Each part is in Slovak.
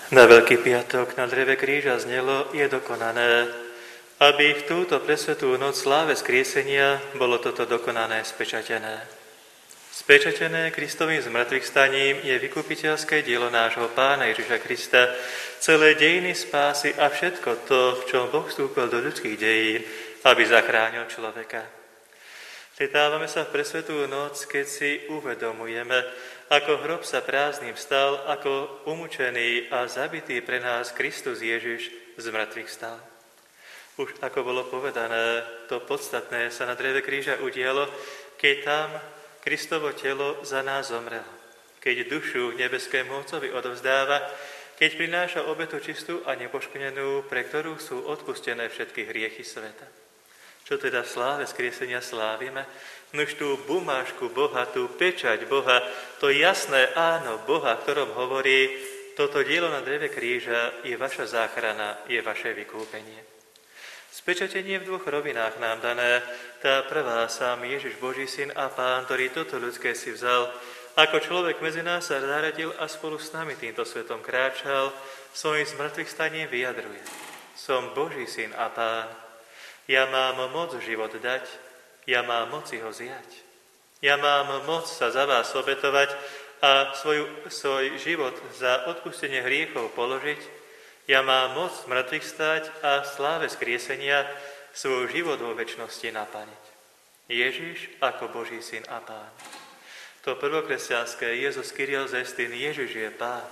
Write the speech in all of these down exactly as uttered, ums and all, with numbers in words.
Na Veľký piatok na dreve kríža znelo je dokonané, aby v túto presvetú noc sláve skriesenia bolo toto dokonané spečatené. Spečatené Kristovým zmŕtvychvstaním je vykupiteľské dielo nášho Pána Ježiša Krista, celé dejiny spásy a všetko to, v čom Boh vstúpil do ľudských dejín, aby zachránil človeka. Stretávame sa v presvetú noc, keď si uvedomujeme, ako hrob sa prázdnym stal, ako umučený a zabitý pre nás Kristus Ježiš z mŕtvych stal. Už ako bolo povedané, to podstatné sa na dreve kríža udialo, keď tam Kristovo telo za nás zomrelo, keď dušu nebeskému Otcovi odovzdáva, keď prináša obetu čistú a nepoškvrnenú, pre ktorú sú odpustené všetky hriechy sveta. Čo teda v sláve skriesenia slávime? Nož tú bumášku Boha, tú pečať Boha, to jasné áno Boha, ktorom hovorí, toto dielo na dreve kríža je vaša záchrana, je vaše vykúpenie. Spečatenie v dvoch rovinách nám dané. Tá prvá, sám Ježiš Boží syn a Pán, ktorý toto ľudské si vzal, ako človek medzi nás sa zaradil a spolu s nami týmto svetom kráčal, svojím zmŕtvychvstaním vyjadruje. Som Boží syn a Pán. Ja mám moc život dať, ja mám moc ho zjať. Ja mám moc sa za vás obetovať a svoju, svoj život za odpustenie hriechov položiť. Ja mám moc mŕtvych stať a v sláve skriesenia svoj život vo večnosti naplniť. Ježiš ako Boží syn a Pán. To prvokresťanské Jezus Kyrios Estin, Ježiš je Pán.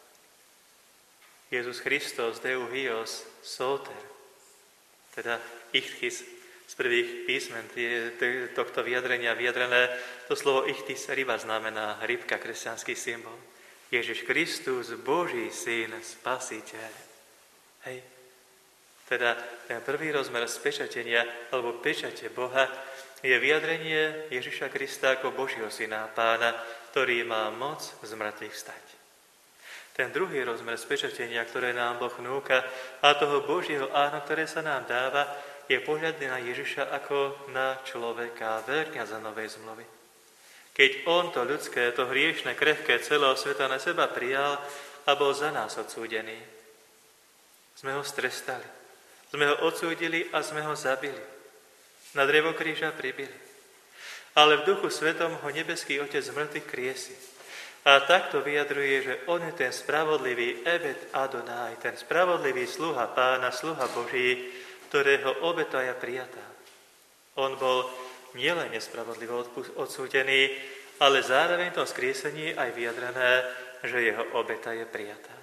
Jezus Christos Deu Hios Soter. Teda ichthys z prvých písmen tohto vyjadrenia vyjadrené. To slovo ichthys ryba znamená rybka, kresťanský symbol. Ježiš Kristus, Boží syn, Spasiteľ. Hej. Teda ten prvý rozmer spečatenia alebo pečate Boha je vyjadrenie Ježiša Krista ako Božieho syna Pána, ktorý má moc z mŕtvych vstať. Ten druhý rozmer spečatenia, ktoré nám Boh núka, a toho Božieho áno, ktoré sa nám dáva, je pohľad na Ježiša ako na človeka, veľkňaza novej zmluvy. Keď on to ľudské, to hriešne, krehké celého sveta na seba prijal a bol za nás odsúdený. Sme ho strestali, sme ho odsúdili a sme ho zabili. Na drevo kríža pribili. Ale v duchu svetom ho nebeský Otec z mŕtvych kriesi. A takto vyjadruje, že on je ten spravodlivý Ebed Adonai, ten spravodlivý sluha Pána, sluha Boží, ktorého obeta je prijatá. On bol nielen nespravodlivo odsúdený, ale zároveň v tom skriesení aj vyjadrené, že jeho obeta je prijatá.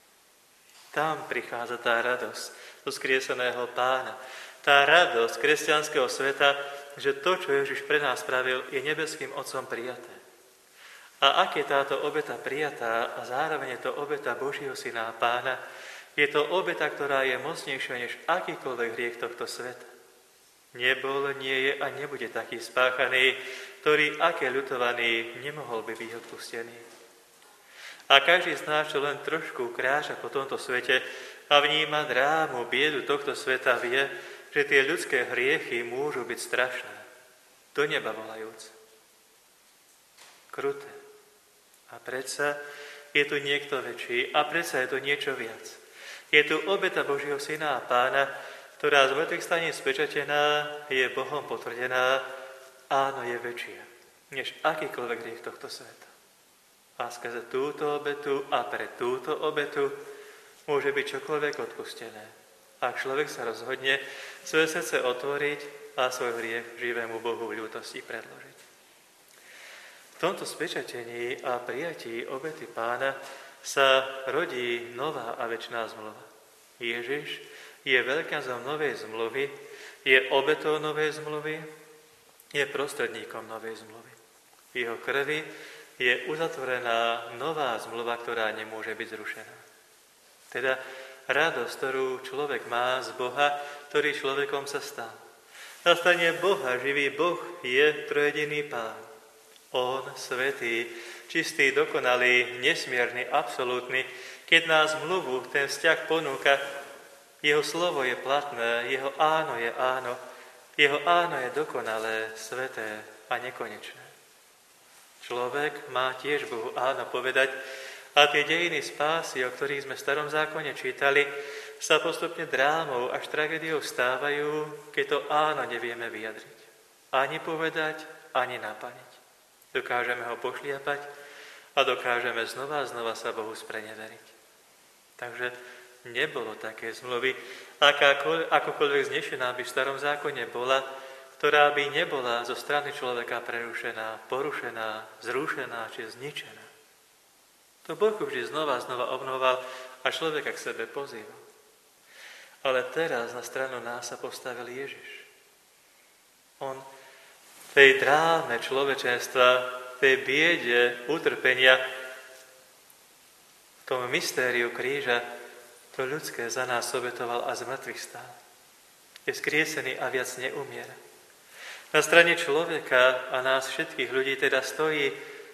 Tam prichádza tá radosť do skrieseného Pána. Tá radosť kresťanského sveta, že to, čo Ježiš pre nás spravil, je nebeským Otcom prijaté. A ak je táto obeta prijatá a zároveň je to obeta Božieho syna a Pána, je to obeta, ktorá je mocnejšia než akýkoľvek hriech tohto sveta. Nebol, nie je a nebude taký spáchaný, ktorý, aké ľutovaný, nemohol by byť odpustený. A každý z nás, čo len trošku kráča po tomto svete a vníma drámu, biedu tohto sveta, vie, že tie ľudské hriechy môžu byť strašné, do neba volajúc. Kruté. A predsa je tu niekto väčší a predsa je tu niečo viac. Je tu obeta Božieho syna a Pána, ktorá z mŕtvych staní spečatená, je Bohom potvrdená, áno, je väčšia, než akýkoľvek hriech tohto sveta. A skrze túto obetu a pre túto obetu môže byť čokoľvek odpustené. Ak človek sa rozhodne svoje srdce otvoriť a svoj hriech živému Bohu v ľútosti predložiť. V tomto spečatení a prijatí obety Pána sa rodí nová a večná zmluva. Ježiš je veľkňazom novej zmluvy, je obetou novej zmluvy, je prostredníkom novej zmluvy. V jeho krvi je uzatvorená nová zmluva, ktorá nemôže byť zrušená. Teda radosť, ktorú človek má z Boha, ktorý človekom sa stal. Nastane Boha, živý Boh je trojediný Pán. On, svätý, čistý, dokonalý, nesmierny, absolútny, keď nás zmluvu, ten vzťah ponúka, jeho slovo je platné, jeho áno je áno, jeho áno je dokonalé, sväté a nekonečné. Človek má tiež Bohu áno povedať A tie dejiny spásy, o ktorých sme v Starom zákone čítali, sa postupne drámou až tragédiou stávajú, keď to áno nevieme vyjadriť. Ani povedať, ani naplniť. Dokážeme ho pošliapať a dokážeme znova a znova sa Bohu spreneveriť. Takže nebolo také zmluvy, akokoľvek znešená by v Starom zákone bola, ktorá by nebola zo strany človeka prerušená, porušená, zrušená či zničená. To Boh vždy znova a znova obnoval a človeka k sebe pozýval. Ale teraz na stranu nás sa postavil Ježiš. On v tej dráme človečenstva, v tej biede, utrpenia, v tom mystériu kríža, to ľudské za nás obetoval a z mŕtvych stál. Je skriesený a viac neumiera. Na strane človeka a nás všetkých ľudí teda stojí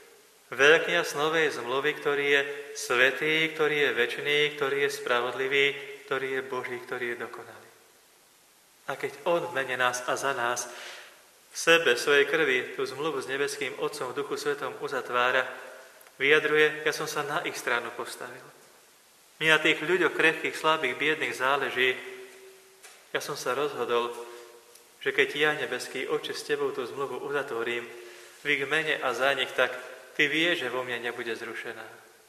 veľkňaz novej zmluvy, ktorý je svätý, ktorý je večný, ktorý je spravodlivý, ktorý je Boží, ktorý je dokonalý. A keď on v mene nás a za nás v sebe, v svojej krvi, tú zmluvu s nebeským Otcom v Duchu Svetom uzatvára, vyjadruje, ja som sa na ich stranu postavil. Mne na tých ľuďoch krehkých, slabých, biedných záleží. Ja som sa rozhodol, že keď ja, nebeský Otče, s tebou tú zmluvu uzatvorím v ich mene a za nich, tak ty vieš, že vo mne nebude zrušená.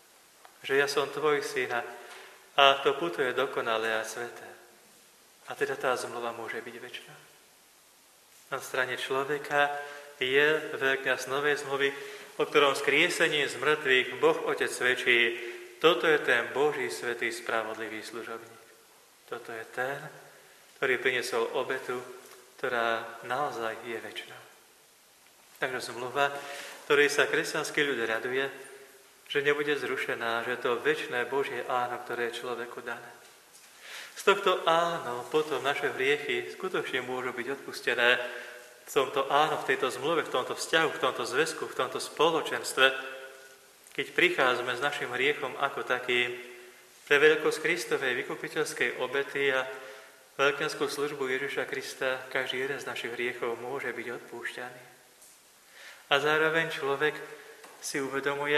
Že ja som tvoj syn a to puto je dokonalé a sveté. A teda tá zmluva môže byť večná. Na strane človeka je veľkňaz novej zmluvy, o ktorom skriesením z mŕtvych Boh Otec svedčí, toto je ten Boží svätý spravodlivý služobník. Toto je ten, ktorý priniesol obetu, ktorá naozaj je večná. Takže zmluva, ktorej sa kresťanský ľud raduje, že nebude zrušená, že to večné Božie áno, ktoré je človeku dané. Z tohto áno potom naše hriechy skutočne môžu byť odpustené. V tomto áno, v tejto zmluve, v tomto vzťahu, v tomto zväzku, v tomto spoločenstve, keď prichádzame s našim hriechom ako takým pre veľkosť Kristovej vykupiteľskej obety a veľkňazskú službu Ježiša Krista, každý jeden z našich hriechov môže byť odpúšťaný. A zároveň človek si uvedomuje,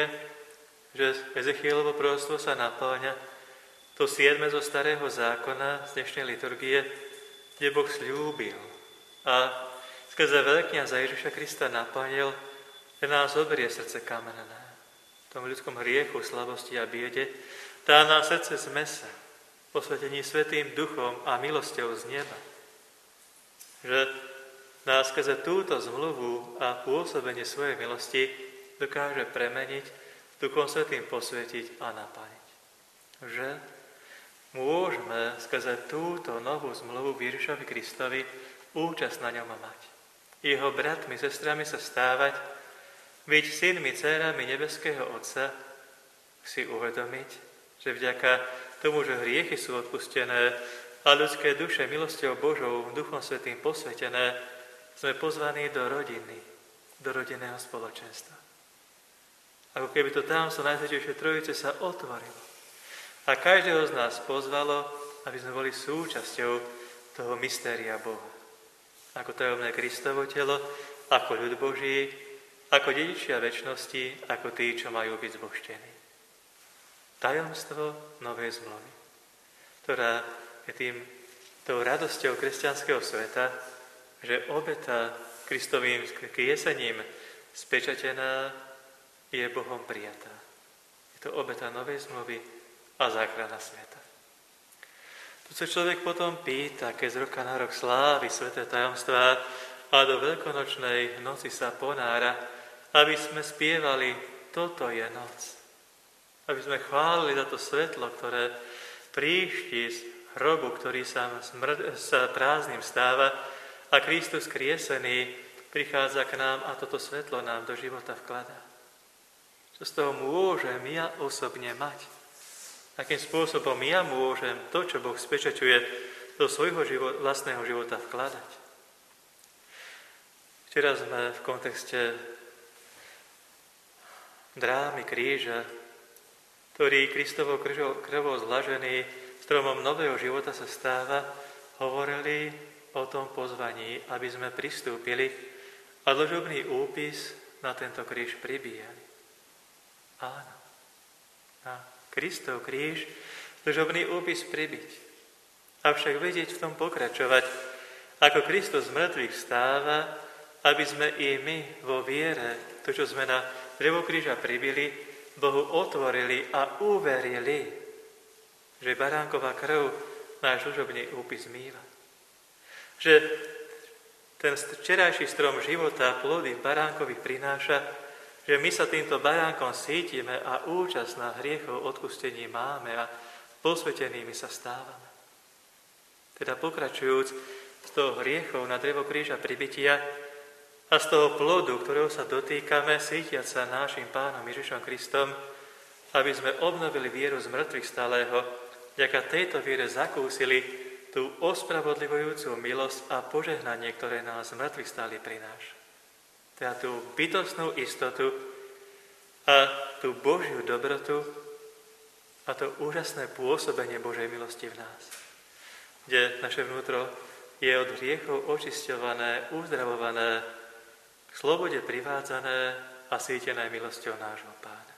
že Ezechielovo proroctvo sa naplňa, to siedme zo starého zákona z dnešnej liturgie, kde Boh sľúbil a skrze veľkňaza Ježiša Krista naplnil, že nás zoberie srdce kamenné. V tom ľudskom hriechu, slabosti a biede dá nám srdce z mesa, posvetení Svätým Duchom a milosťou z neba. Že nás skrze túto zmluvu a pôsobenie svojej milosti dokáže premeniť, Duchom Svätým posvetiť a naplniť. Že môžeme skrze túto novú zmluvu v Ježišovi Kristovi účasť na ňom mať. Jeho bratmi, sestrami sa stávať, byť synmi, dcérami nebeského Otca, si uvedomiť, že vďaka tomu, že hriechy sú odpustené a ľudské duše milosťou Božou, Duchom Svätým posvetené, sme pozvaní do rodiny, do rodinného spoločenstva. Ako keby to támstvo Najsvätejšej Trojice sa otvorilo a každého z nás pozvalo, aby sme boli súčasťou toho mystéria Boha. Ako tajomné Kristovo telo, ako ľud Boží, ako dedičia večnosti, ako tí, čo majú byť zbožtení. Tajomstvo novej zmluvy, ktorá je tým, tou radosťou kresťanského sveta, že obeta Kristovým kriesením spečatená je Bohom prijatá. Je to obeta novej zmluvy a záchrana sveta. Tu sa človek potom pýta, keď z roka na rok slávi sväté tajomstvá a do veľkonočnej noci sa ponára, aby sme spievali, toto je noc. Aby sme chválili za to svetlo, ktoré príšti z hrobu, ktorý sa, smr- sa prázdnym stáva a Kristus kriesený prichádza k nám a toto svetlo nám do života vkladá. Čo z toho môžem ja osobne mať? Akým spôsobom ja môžem to, čo Boh spečaťuje, do svojho život, vlastného života vkladať? Včera sme v kontexte drámy kríža, ktorý Kristovo krvou zlažený stromom nového života sa stáva, hovorili o tom pozvaní, aby sme pristúpili a dlžobný úpis na tento kríž pribíjali. Áno. na Kristov kríž, služobný úpis pribiť. Avšak vedieť v tom pokračovať, ako Kristus z mŕtvych vstáva, aby sme i my vo viere, to, čo sme na drevo kríža pribili, Bohu otvorili a uverili, že baránková krv náš služobný úpis zmýva. Že ten včerajší strom života plody baránkových prináša, že my sa týmto baránkom cítime a účasť na hriechov odpustení máme a posvetenými sa stávame. Teda pokračujúc z toho hriechov na drevo kríža pribytia a z toho plodu, ktorého sa dotýkame, cítiať sa našim Pánom Ježišom Kristom, aby sme obnovili vieru z mŕtvych stalého, vďaka tejto viere zakúsili tú ospravodlivujúcu milosť a požehnanie, ktoré nás z mŕtvych stáli prináša. Teda tú bytostnú istotu a tú Božiu dobrotu a to úžasné pôsobenie Božej milosti v nás, kde naše vnútro je od hriechov očisťované, uzdravované, k slobode privádzané a sítené milosťou nášho Pána.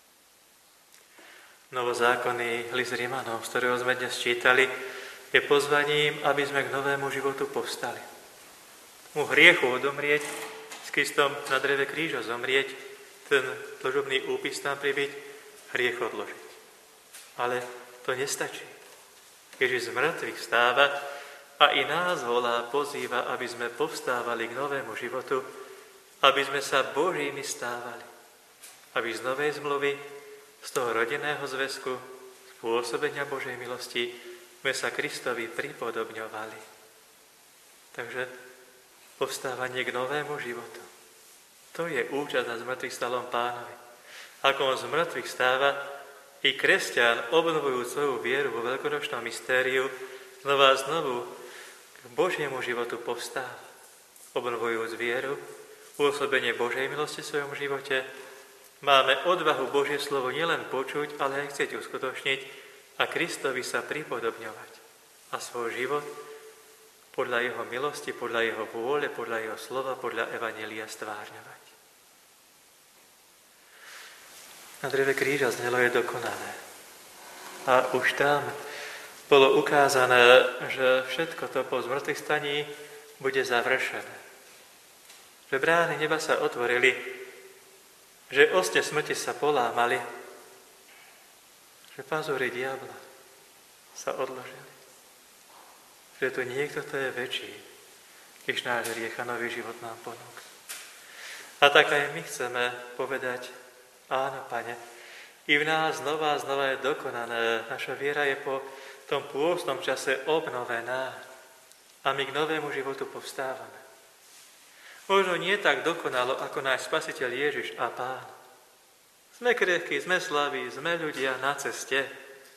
Novozákonný list Rimanom, z ktorého sme dnes čítali, je pozvaním, aby sme k novému životu povstali. Mu hriechu odomrieť, s Kristom na dreve kríža zomrieť, ten služobný úpis tam pribyť, hriech odložiť. Ale to nestačí. Ježiš z mŕtvych vstáva a i nás volá, pozýva, aby sme povstávali k novému životu, aby sme sa Božími stávali. Aby z novej zmluvy, z toho rodinného zväzku, z pôsobenia Božej milosti, sme sa Kristovi pripodobňovali. Takže povstávanie k novému životu. To je účasť na zmrtvých stalom Pánovi. Ako on z mŕtvych stáva, i kresťan, obnovujúc svoju vieru vo veľkonočnom mystériu, znova a znovu k Božiemu životu povstáva. Obnovujúc vieru, pôsobenie Božej milosti v svojom živote, máme odvahu Božie slovo nielen počuť, ale aj chcieť uskutočniť a Kristovi sa pripodobňovať. A svoj život podľa jeho milosti, podľa jeho vôle, podľa jeho slova, podľa evanjelia stvárňovať. Na dreve kríža znelo je dokonané. A už tam bolo ukázané, že všetko to po zmrtvých staní bude završené. Že brány neba sa otvorili, že osne smrti sa polámali, že pazúry diabla sa odložili. Že tu niekto, kto je väčší, než náš hriech a nový život nám ponúk. A tak aj my chceme povedať, áno, Pane, i v nás znova a znova je dokonané. Naša viera je po tom pôstnom čase obnovená a my k novému životu povstávame. Možno nie tak dokonalo, ako náš Spasiteľ Ježiš a Pán. Sme krehkí, sme slaví, sme ľudia na ceste,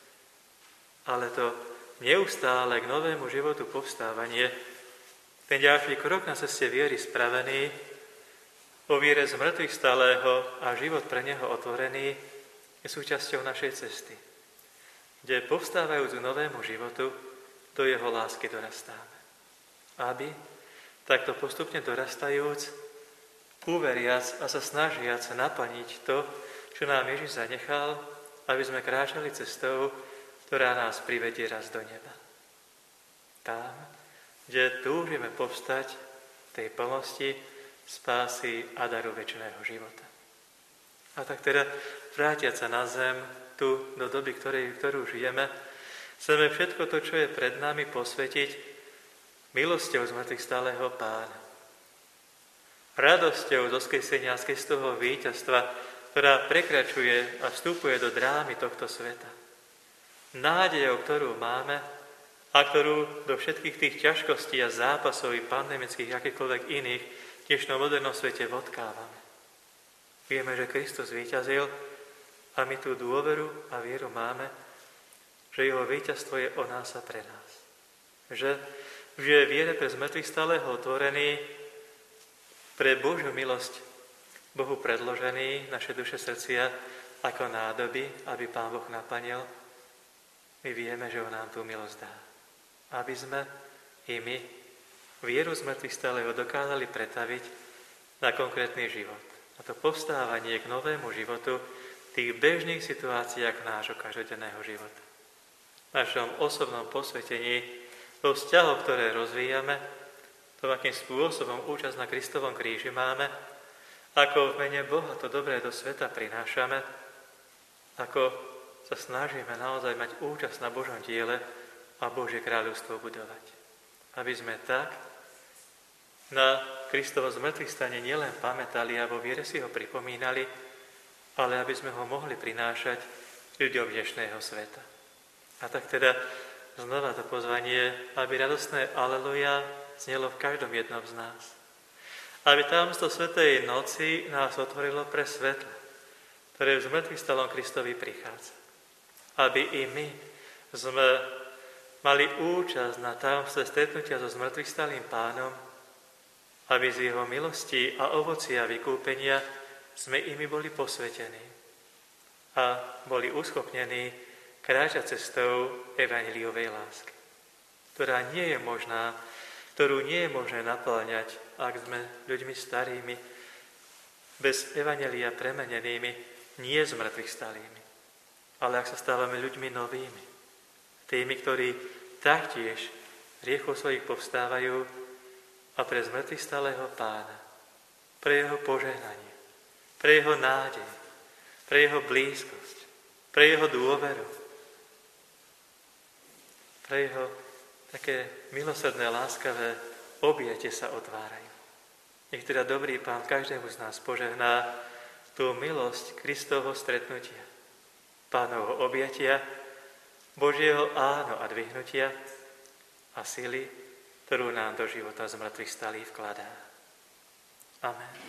ale to neustále k novému životu povstávanie, ten ďalší krok na ceste viery spravený, o viere z mŕtvych stalého a život pre neho otvorený, je súčasťou našej cesty, kde povstávajúc k novému životu, do jeho lásky dorastáme. Aby, takto postupne dorastajúc, uveriac a sa snažiac naplniť to, čo nám Ježiš zanechal, aby sme kráčali cestou, ktorá nás privedie raz do neba. Tam, kde túžime povstať tej plnosti, spásy a daru večného života. A tak teda, vrátiať sa na zem, tu, do doby, ktorej, ktorú žijeme, chceme všetko to, čo je pred nami, posvetiť milosťou z mŕtvych stáleho Pána. Radosťou zo skresenia, z toho víťazstva, ktorá prekračuje a vstupuje do drámy tohto sveta. Nádejou, ktorú máme a ktorú do všetkých tých ťažkostí a zápasov i pandemických, akýchkoľvek iných, v dnešnom modernom svete vodkávame. Vieme, že Kristus víťazil a my tú dôveru a vieru máme, že jeho víťazstvo je o nás a pre nás. Že už je viere pre zmrtvých stáleho otvorený, pre Božiu milosť Bohu predložený, naše duše srdcia ako nádoby, aby Pán Boh naplnil. My vieme, že on nám tú milosť dá. Aby sme i my vieru z mŕtvych stáleho dokázali pretaviť na konkrétny život. A to povstávanie k novému životu tých bežných situáciách nášho každodenného života. V našom osobnom posvetení, vo vzťahoch, ktoré rozvíjame, to, akým spôsobom účasť na Kristovom kríži máme, ako v mene Boha to dobré do sveta prinášame, ako sa snažíme naozaj mať účasť na Božom diele a Božie kráľovstvo budovať. Aby sme tak na Kristovo zmŕtvychvstanie nielen pamätali a vo viere si ho pripomínali, ale aby sme ho mohli prinášať ľuďom dnešného sveta. A tak teda znova to pozvanie, aby radostné aleluja znelo v každom jednom z nás. Aby tajomstvo svätej noci nás otvorilo pre svetlo, ktoré v zmŕtvychvstalom Kristovi prichádza. Aby i my sme mali účasť na tajomstve stretnutia so zmŕtvychvstalým Pánom, aby z jeho milosti a ovocia vykúpenia sme imi boli posvetení a boli uschopnení kráčať cestou evanjeliovej lásky, ktorá nie je možná, ktorú nie je možné napĺňať, ak sme ľuďmi starými, bez evanjelia premenenými, nie zmŕtvychvstalými, ale ak sa stávame ľuďmi novými, tými, ktorí taktiež hriechov svojich povstávajú a pre zmŕtvychvstalého Pána, pre jeho požehnanie, pre jeho nádej, pre jeho blízkosť, pre jeho dôveru, pre jeho také milosrdné, láskavé objete sa otvárajú. Nech teda dobrý Pán každému z nás požehná tú milosť Kristovho stretnutia, Pánovho objatia, Božieho áno a dvihnutia a sily, ktorú nám do života zmŕtvychvstalý vkladá. Amen.